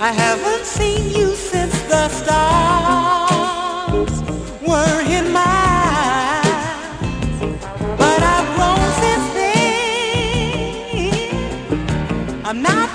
I haven't seen you since the stars were in my eyes, but I've grown since then. I'm not